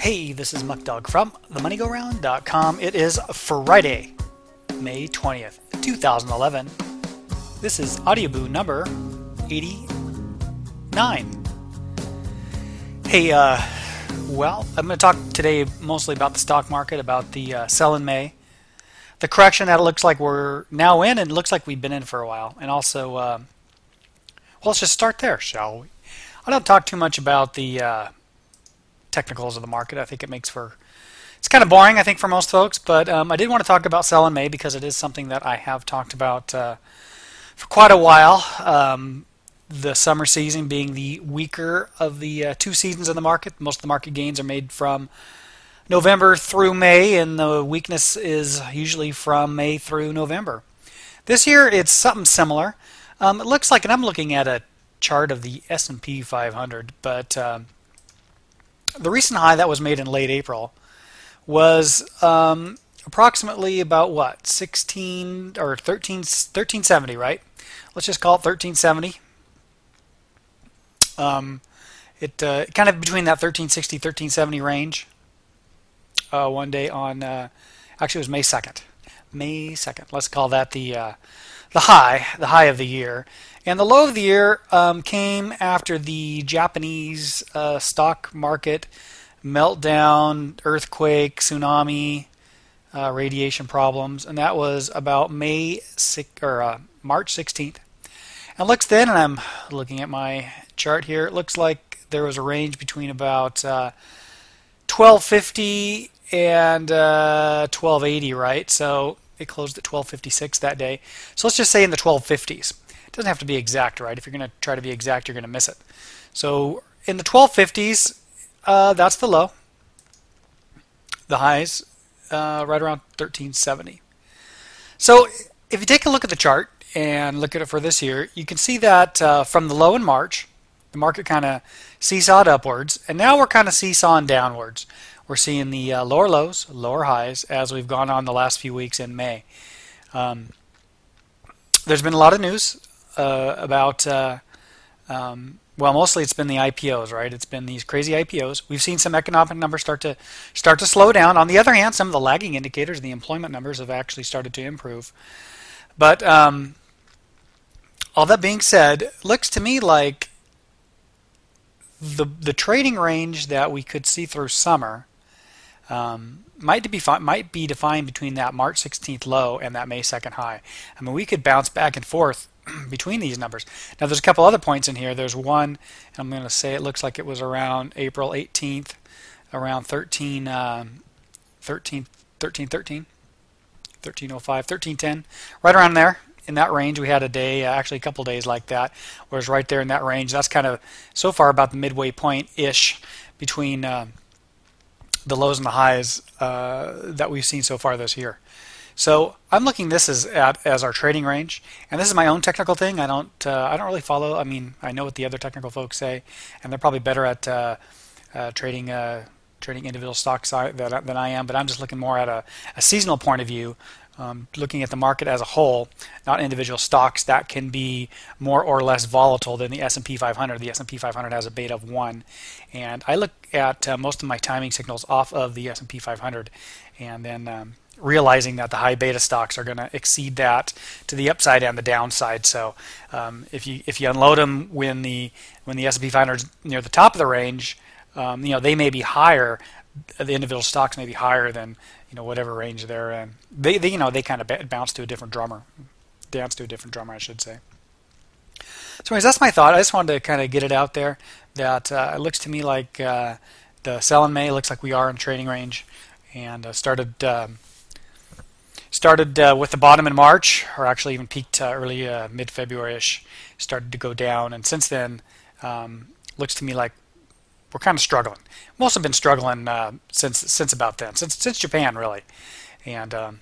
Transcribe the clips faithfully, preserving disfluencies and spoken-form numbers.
Hey, this is Muckdog from the money go round dot com. It is Friday, May twentieth, two thousand eleven. This is Audioboo number eighty-nine. Hey, uh, well, I'm going to talk today mostly about the stock market, about the uh, sell in May, the correction that it looks like we're now in, and it looks like we've been in for a while, and also, uh, well, let's just start there, shall we? I don't talk too much about the uh, technicals of the market. I think it makes for, it's kind of boring, I think, for most folks, but um, I did want to talk about sell in May because it is something that I have talked about uh, for quite a while. Um, the summer season being the weaker of the uh, two seasons in the market. Most of the market gains are made from November through May, and the weakness is usually from May through November. This year it's something similar. Um, it looks like, and I'm looking at a chart of the S and P five hundred, but um, the recent high that was made in late April was um, approximately about what, sixteen or thirteen, thirteen seventy, right? Let's just call it thirteen seventy. Um, it uh, kind of between that thirteen sixty, thirteen seventy range. Uh, one day on, uh, actually it was May second. May second. Let's call that the uh, the high, the high of the year. And the low of the year um, came after the Japanese uh, stock market meltdown, earthquake, tsunami, uh, radiation problems, and that was about May sixth or uh, March sixteenth. And looks then, and I'm looking at my chart here, it looks like there was a range between about uh, twelve fifty and uh, twelve eighty, right? So it closed at twelve fifty-six that day. So let's just say in the twelve fifties. It doesn't have to be exact, right? If you're going to try to be exact, you're going to miss it. So in the twelve fifties, uh, that's the low. The highs, uh, right around thirteen seventy. So if you take a look at the chart and look at it for this year, you can see that uh, from the low in March, the market kind of seesawed upwards, and now we're kind of seesawing downwards. We're seeing the uh, lower lows, lower highs as we've gone on the last few weeks in May. Um, there's been a lot of news uh, about, uh, um, well, mostly it's been the I P Os, right? It's been these crazy I P Os. We've seen some economic numbers start to start to slow down. On the other hand, some of the lagging indicators, the employment numbers, have actually started to improve. But um, all that being said, looks to me like the the trading range that we could see through summer um, might be might be defined between that March sixteenth low and that May second high. I mean, we could bounce back and forth between these numbers. Now, there's a couple other points in here. There's one, and I'm going to say it looks like it was around April eighteenth, around thirteen, um, thirteen, thirteen, thirteen, thirteen oh five, thirteen ten, right around there. In that range, we had a day, uh, actually a couple days like that, where it was right there in that range. That's kind of so far about the midway point-ish between uh, the lows and the highs uh, that we've seen so far this year. So I'm looking this as at as our trading range, and this is my own technical thing. I don't uh, I don't really follow. I mean, I know what the other technical folks say, and they're probably better at uh, uh, trading uh, trading individual stocks than than I am. But I'm just looking more at a, a seasonal point of view. Um, looking at the market as a whole, not individual stocks that can be more or less volatile than the S and P five hundred. The S and P five hundred has a beta of one, and I look at uh, most of my timing signals off of the S and P five hundred, and then um, realizing that the high beta stocks are going to exceed that to the upside and the downside. So um, if you if you unload them when the when the S and P five hundred is near the top of the range, um, you know they may be higher. The individual stocks may be higher than you know whatever range they're in. They, they you know they kind of bounce to a different drummer, dance to a different drummer, I should say. So, anyways, that's my thought. I just wanted to kind of get it out there that uh, it looks to me like uh, the sell in May looks like we are in trading range, and uh, started um, started uh, with the bottom in March, or actually even peaked uh, early uh, mid February-ish. Started to go down, and since then um, looks to me like we're kind of struggling. We've also been struggling uh, since since about then, since since Japan really, and um,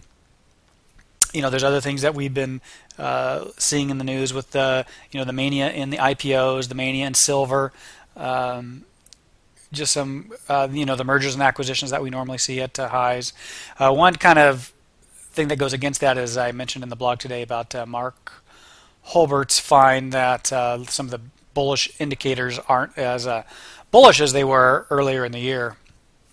you know there's other things that we've been uh, seeing in the news with the you know the mania in the I P Os, the mania in silver, um, just some uh, you know the mergers and acquisitions that we normally see at uh, highs. Uh, one kind of thing that goes against that is I mentioned in the blog today about uh, Mark Holbert's find that uh, some of the bullish indicators aren't as uh, bullish as they were earlier in the year.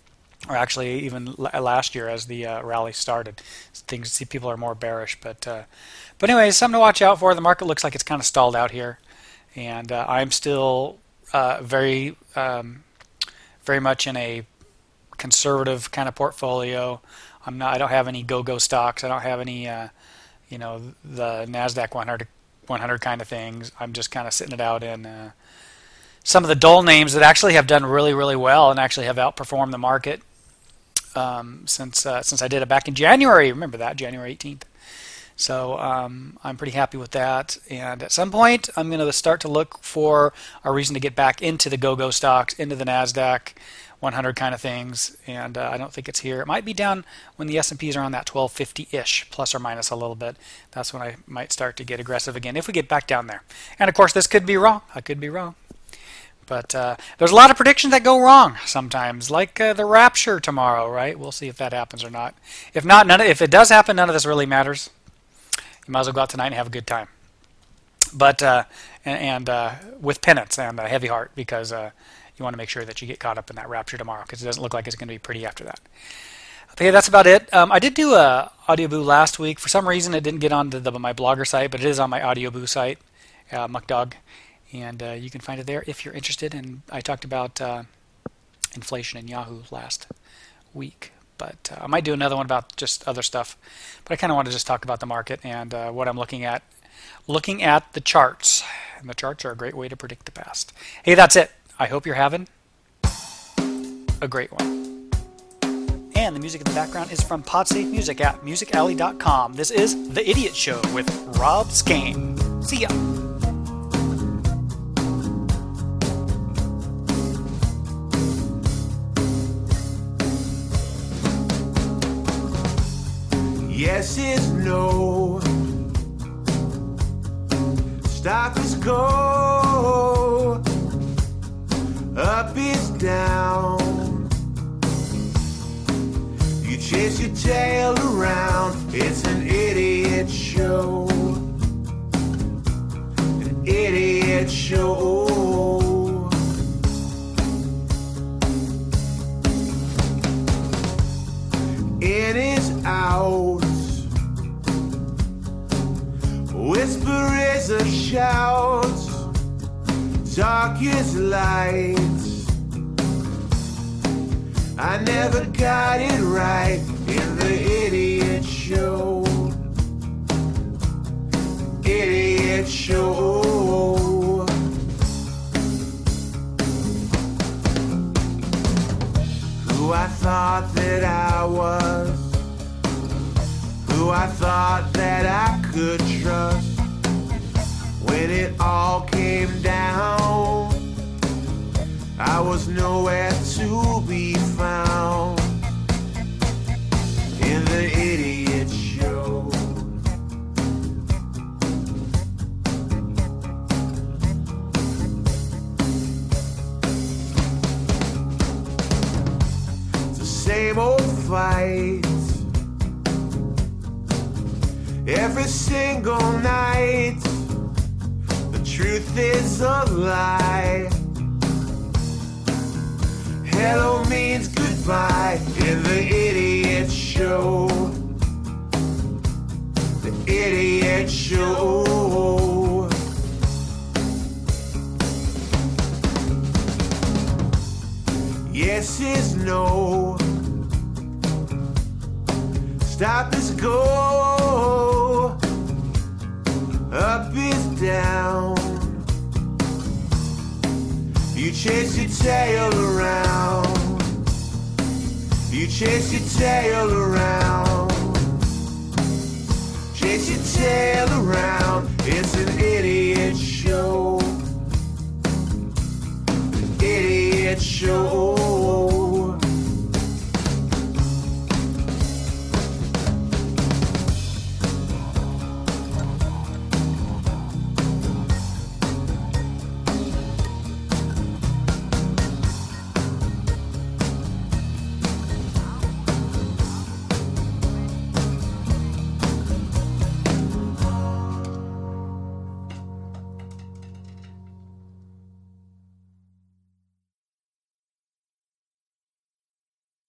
or actually even last year as the uh, rally started. Things see people are more bearish, but uh, but anyway, something to watch out for. The market looks like it's kind of stalled out here, and uh, I'm still uh, very um, very much in a conservative kind of portfolio. I'm not. I don't have any go-go stocks. I don't have any uh, you know the NASDAQ one hundred one hundred kind of things. I'm just kind of sitting it out in uh, some of the dull names that actually have done really really well and actually have outperformed the market. Um, since uh, since I did it back in January. Remember that, January eighteenth. So um, I'm pretty happy with that. And at some point, I'm going to start to look for a reason to get back into the go-go stocks, into the NASDAQ one hundred kind of things. And uh, I don't think it's here. It might be down when the S and Ps are on that twelve fifty-ish, plus or minus a little bit. That's when I might start to get aggressive again, if we get back down there. And of course, this could be wrong. I could be wrong. But uh, there's a lot of predictions that go wrong sometimes, like uh, the rapture tomorrow, right? We'll see if that happens or not. If not, none of, if it does happen, none of this really matters. You might as well go out tonight and have a good time. But uh, and, and uh, with penance and a heavy heart, because uh, you want to make sure that you get caught up in that rapture tomorrow, because it doesn't look like it's going to be pretty after that. Okay, that's about it. Um, I did do a AudioBoo last week. For some reason, it didn't get onto the, my Blogger site, but it is on my AudioBoo site, uh, Muckdog. And uh, you can find it there if you're interested. And I talked about uh, inflation in Yahoo last week. But uh, I might do another one about just other stuff. But I kind of want to just talk about the market and uh, what I'm looking at. Looking at the charts. And the charts are a great way to predict the past. Hey, that's it. I hope you're having a great one. And the music in the background is from Podsafe Music at music alley dot com. This is The Idiot Show with Rob Skane. See ya. Yes is no. Stop is go. Up is down. You chase your tail around. It's an idiot show. An idiot show. In is out. Whisper is a shout. Talk is light. I never got it right in the idiot show. Idiot show. Who I thought that I was. Who I thought that I could trust. When it all came down, I was nowhere to be found. In the idiot show. It's the same old fight. Every single night, the truth is a lie. Hello means goodbye in the idiot show. The idiot show. Yes is no. Stop is go. Up is down. You chase your tail around. You chase your tail around. Chase your tail around. It's an idiot show. Idiot show.